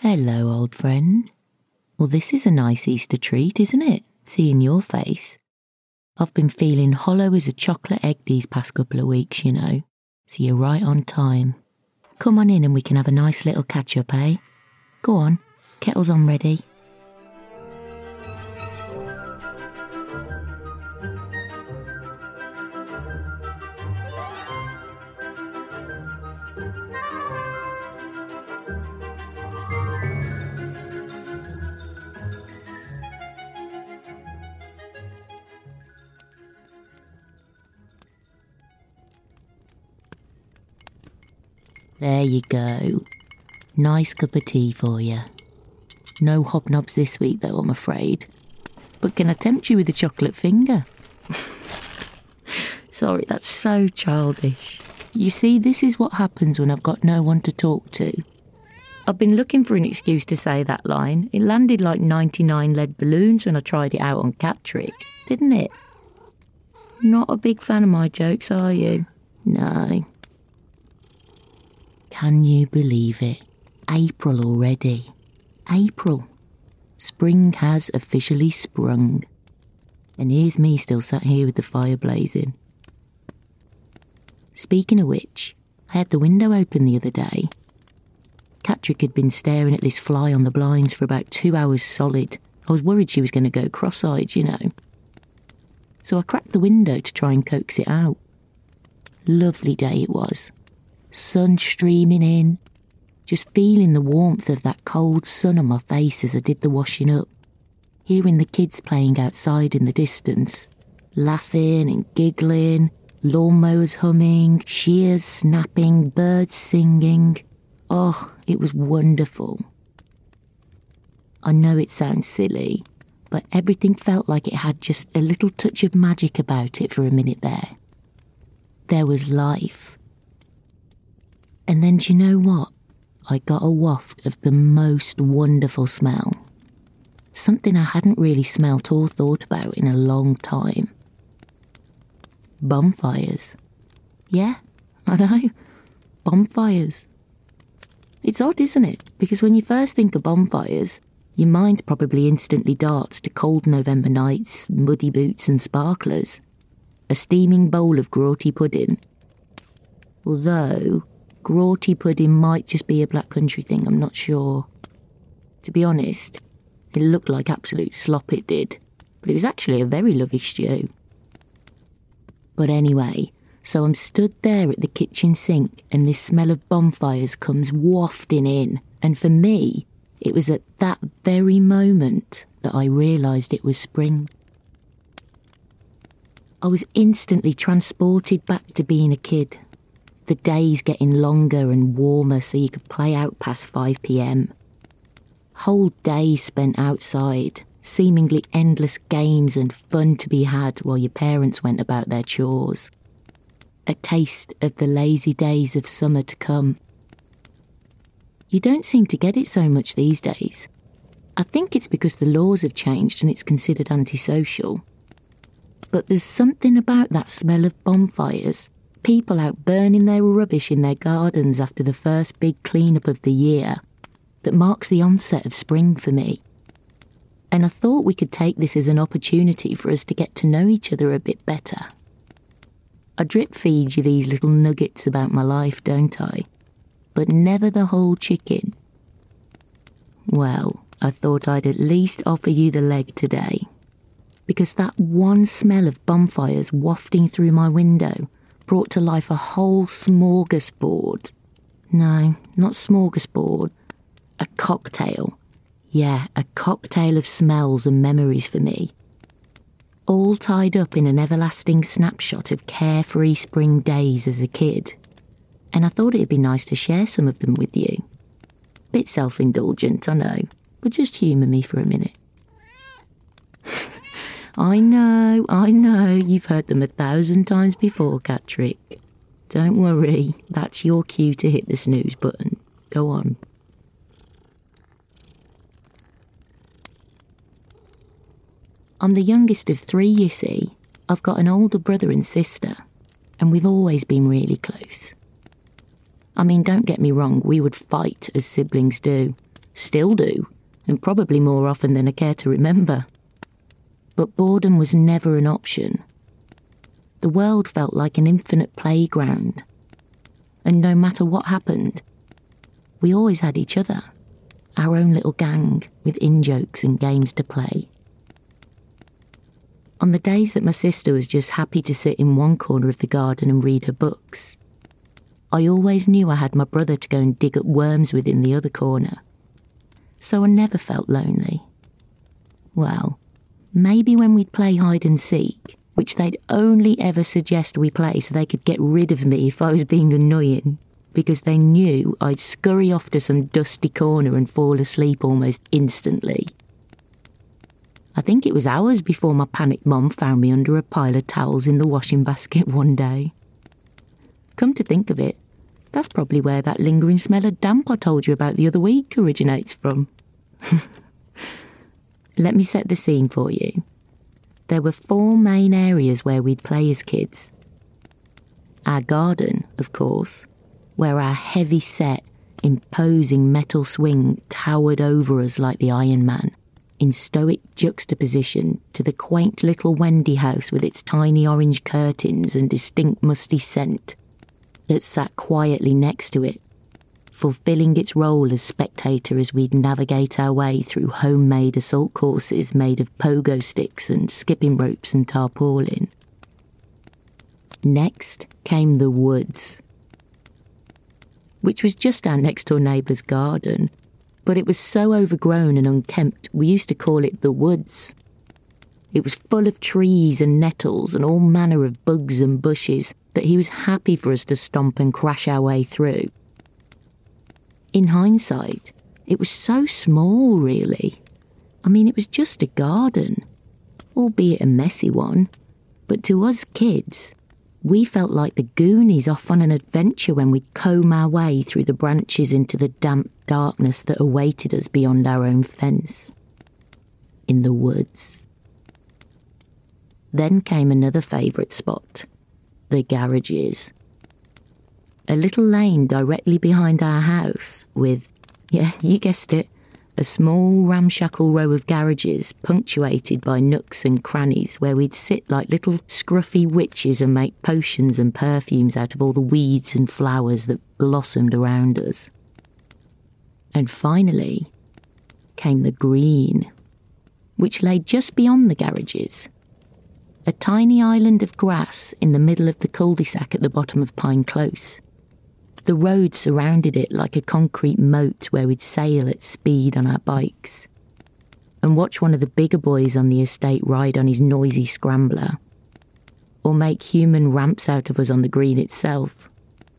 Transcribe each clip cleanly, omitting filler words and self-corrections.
Hello, old friend. Well, this is a nice Easter treat, isn't it? Seeing your face. I've been feeling hollow as a chocolate egg these past couple of weeks, you know. So you're right on time. Come on in and we can have a nice little catch-up, eh? Go on, kettle's on ready. There you go. Nice cup of tea for you. No hobnobs this week though, I'm afraid. But can I tempt you with a chocolate finger? Sorry, that's so childish. You see, this is what happens when I've got no one to talk to. I've been looking for an excuse to say that line. It landed like 99 lead balloons when I tried it out on Cat Trick, didn't it? Not a big fan of my jokes, are you? No. Can you believe it? April already. April. Spring has officially sprung. And here's me still sat here with the fire blazing. Speaking of which, I had the window open the other day. Catrick had been staring at this fly on the blinds for about 2 hours solid. I was worried she was going to go cross-eyed, you know. So I cracked the window to try and coax it out. Lovely day it was. Sun streaming in, just feeling the warmth of that cold sun on my face as I did the washing up, hearing the kids playing outside in the distance, laughing and giggling, lawnmowers humming, shears snapping, birds singing. Oh, it was wonderful. I know it sounds silly, but everything felt like it had just a little touch of magic about it for a minute there. There was life. And then do you know what? I got a waft of the most wonderful smell. Something I hadn't really smelt or thought about in a long time. Bonfires. Yeah, I know. Bonfires. It's odd, isn't it? Because when you first think of bonfires, your mind probably instantly darts to cold November nights, muddy boots and sparklers. A steaming bowl of grauty pudding. Although grauty pudding might just be a black country thing, I'm not sure. To be honest, it looked like absolute slop, it did, but it was actually a very lovely stew. But anyway, so I'm stood there at the kitchen sink and this smell of bonfires comes wafting in, and for me, it was at that very moment that I realised it was spring. I was instantly transported back to being a kid. The days getting longer and warmer so you could play out past 5 p.m. Whole days spent outside, seemingly endless games and fun to be had while your parents went about their chores. A taste of the lazy days of summer to come. You don't seem to get it so much these days. I think it's because the laws have changed and it's considered antisocial. But there's something about that smell of bonfires, people out burning their rubbish in their gardens after the first big clean-up of the year, that marks the onset of spring for me. And I thought we could take this as an opportunity for us to get to know each other a bit better. I drip feed you these little nuggets about my life, don't I? But never the whole chicken. Well, I thought I'd at least offer you the leg today. Because that one smell of bonfires wafting through my window brought to life a whole smorgasbord. No, not smorgasbord. A cocktail. Yeah, a cocktail of smells and memories for me. All tied up in an everlasting snapshot of carefree spring days as a kid. And I thought it'd be nice to share some of them with you. Bit self-indulgent, I know, but just humour me for a minute. I know, you've heard them 1,000 times before, Catrick. Don't worry, that's your cue to hit the snooze button. Go on. I'm the youngest of 3, you see. I've got an older brother and sister, and we've always been really close. I mean, don't get me wrong, we would fight as siblings do, Still do, and probably more often than I care to remember. But boredom was never an option. The world felt like an infinite playground. And no matter what happened, we always had each other, our own little gang with in-jokes and games to play. On the days that my sister was just happy to sit in one corner of the garden and read her books, I always knew I had my brother to go and dig up worms with in the other corner. So I never felt lonely. Well, maybe when we'd play hide and seek, which they'd only ever suggest we play so they could get rid of me if I was being annoying, because they knew I'd scurry off to some dusty corner and fall asleep almost instantly. I think it was hours before my panicked mum found me under a pile of towels in the washing basket one day. Come to think of it, that's probably where that lingering smell of damp I told you about the other week originates from. Let me set the scene for you. There were 4 main areas where we'd play as kids. Our garden, of course, where our heavy-set, imposing metal swing towered over us like the Iron Man, in stoic juxtaposition to the quaint little Wendy house with its tiny orange curtains and distinct musty scent that sat quietly next to it, fulfilling its role as spectator as we'd navigate our way through homemade assault courses made of pogo sticks and skipping ropes and tarpaulin. Next came the woods, which was just our next-door neighbour's garden, but it was so overgrown and unkempt we used to call it the woods. It was full of trees and nettles and all manner of bugs and bushes that he was happy for us to stomp and crash our way through. In hindsight, it was so small, really. I mean, it was just a garden, albeit a messy one, but to us kids, we felt like the Goonies off on an adventure when we'd comb our way through the branches into the damp darkness that awaited us beyond our own fence. In the woods. Then came another favourite spot, the garages. A little lane directly behind our house with, yeah, you guessed it, a small ramshackle row of garages punctuated by nooks and crannies where we'd sit like little scruffy witches and make potions and perfumes out of all the weeds and flowers that blossomed around us. And finally came the green, which lay just beyond the garages. A tiny island of grass in the middle of the cul-de-sac at the bottom of Pine Close. The road surrounded it like a concrete moat where we'd sail at speed on our bikes and watch one of the bigger boys on the estate ride on his noisy scrambler, or make human ramps out of us on the green itself.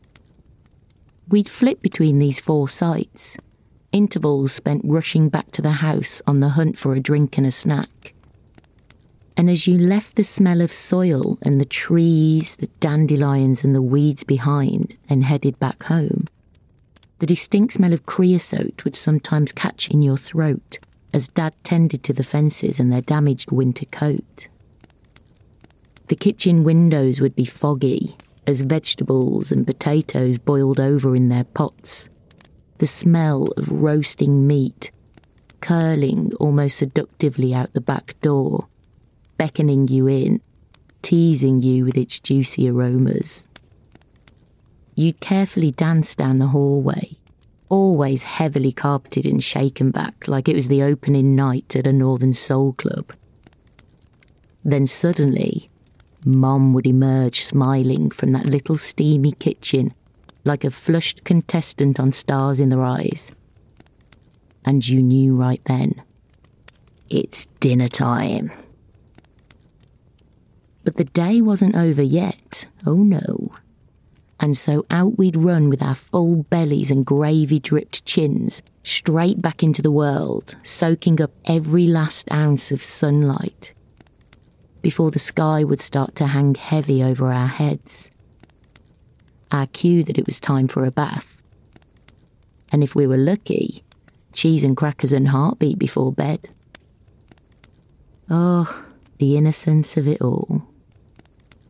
We'd flit between these 4 sites, intervals spent rushing back to the house on the hunt for a drink and a snack. And as you left the smell of soil and the trees, the dandelions and the weeds behind and headed back home, the distinct smell of creosote would sometimes catch in your throat as Dad tended to the fences and their damaged winter coat. The kitchen windows would be foggy as vegetables and potatoes boiled over in their pots. The smell of roasting meat curling almost seductively out the back door, beckoning you in, teasing you with its juicy aromas. You'd carefully dance down the hallway, always heavily carpeted and shaken back like it was the opening night at a Northern Soul Club. Then suddenly, Mom would emerge smiling from that little steamy kitchen like a flushed contestant on Stars in Their Eyes. And you knew right then, it's dinner time. But the day wasn't over yet, oh no. And so out we'd run with our full bellies and gravy-dripped chins, straight back into the world, soaking up every last ounce of sunlight, before the sky would start to hang heavy over our heads. Our cue that it was time for a bath. And if we were lucky, cheese and crackers and heartbeat before bed. Oh, the innocence of it all.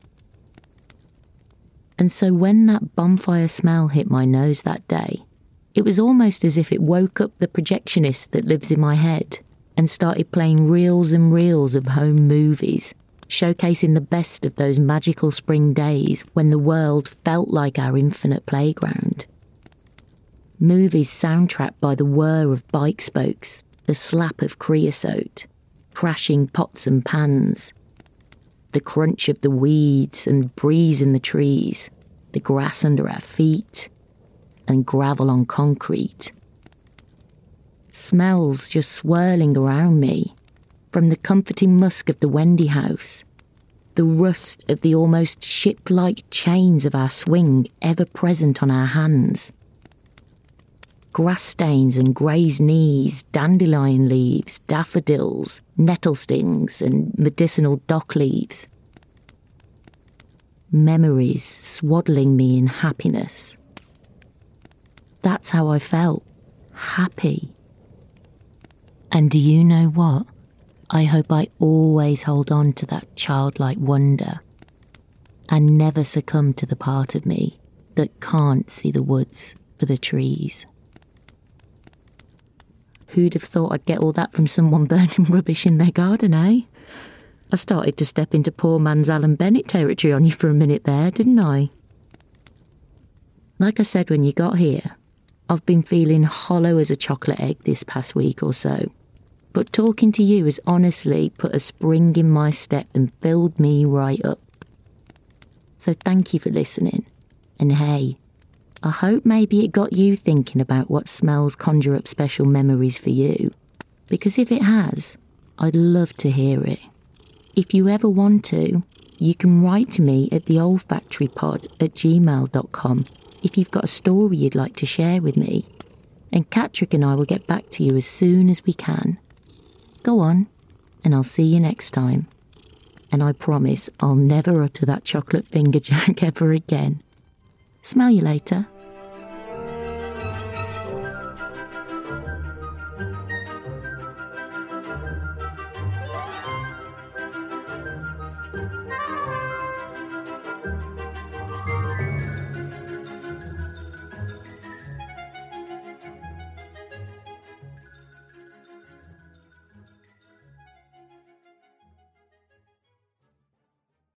And so when that bonfire smell hit my nose that day, It was almost as if it woke up the projectionist that lives in my head and started playing reels and reels of home movies, showcasing the best of those magical spring days when the world felt like our infinite playground. Movies soundtracked by the whir of bike spokes, the slap of creosote, crashing pots and pans, the crunch of the weeds and breeze in the trees, the grass under our feet, and gravel on concrete. Smells just swirling around me, from the comforting musk of the Wendy house, the rust of the almost ship-like chains of our swing ever present on our hands, grass stains and grazed knees, dandelion leaves, daffodils, nettle stings and medicinal dock leaves. Memories swaddling me in happiness. That's how I felt. Happy. And do you know what? I hope I always hold on to that childlike wonder and never succumb to the part of me that can't see the woods for the trees. Who'd have thought I'd get all that from someone burning rubbish in their garden, eh? I started to step into poor man's Alan Bennett territory on you for a minute there, didn't I? Like I said when you got here, I've been feeling hollow as a chocolate egg this past week or so. But talking to you has honestly put a spring in my step and filled me right up. So thank you for listening. And hey, I hope maybe it got you thinking about what smells conjure up special memories for you. Because if it has, I'd love to hear it. If you ever want to, you can write to me at theolfactorypod@gmail.com if you've got a story you'd like to share with me. And Catrick and I will get back to you as soon as we can. Go on, and I'll see you next time. And I promise I'll never utter that chocolate finger joke ever again. Smell you later.